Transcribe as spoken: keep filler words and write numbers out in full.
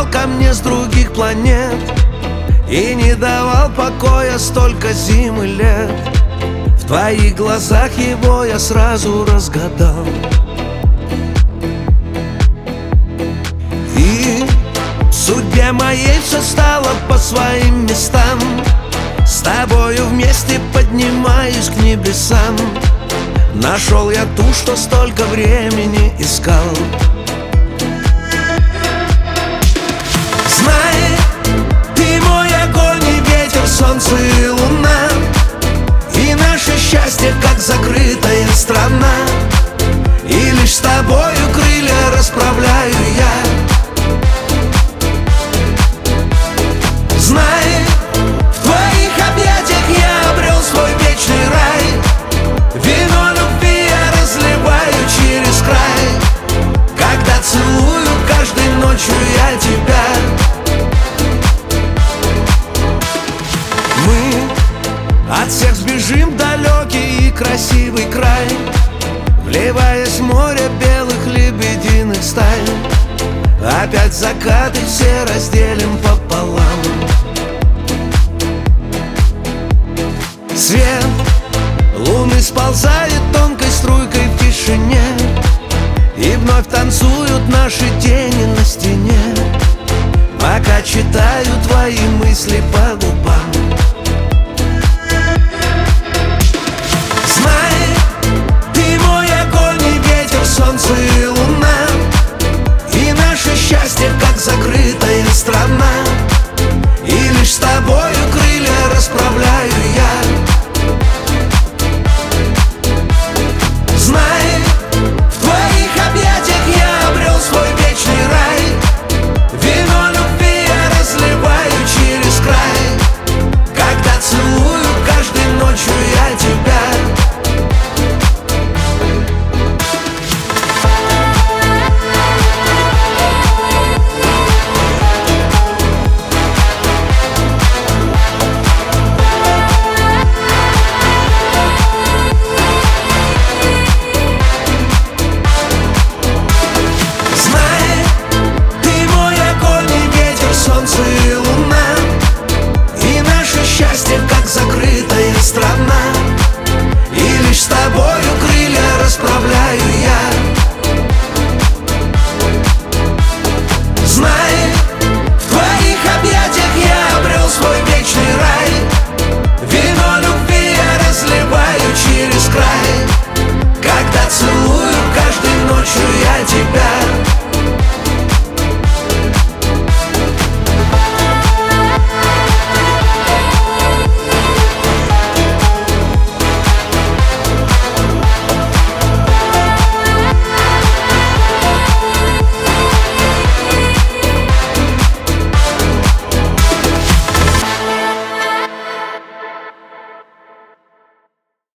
ко мне с других планет и не давал покоя столько зим и лет. В твоих глазах его я сразу разгадал. И в судьбе моей все стало по своим местам. С тобою вместе поднимаюсь к небесам. Нашел я ту, что столько времени искал. Знай, ты мой огонь и ветер, солнце и луна, и наше счастье, как закрытая страна. И лишь с тобою крылья расправляю я. Знай, в твоих объятиях я обрел свой вечный рай. Вино любви я разливаю через край, когда целую каждой ночью я тебя. Мы от всех сбежим в далекий и красивый край, вливаясь в море белых лебединых стай. Опять закаты все разделим пополам. Свет луны сползает тонкой струйкой в тишине, и вновь танцуют наши тени на стене, пока читаю твои мысли по губам.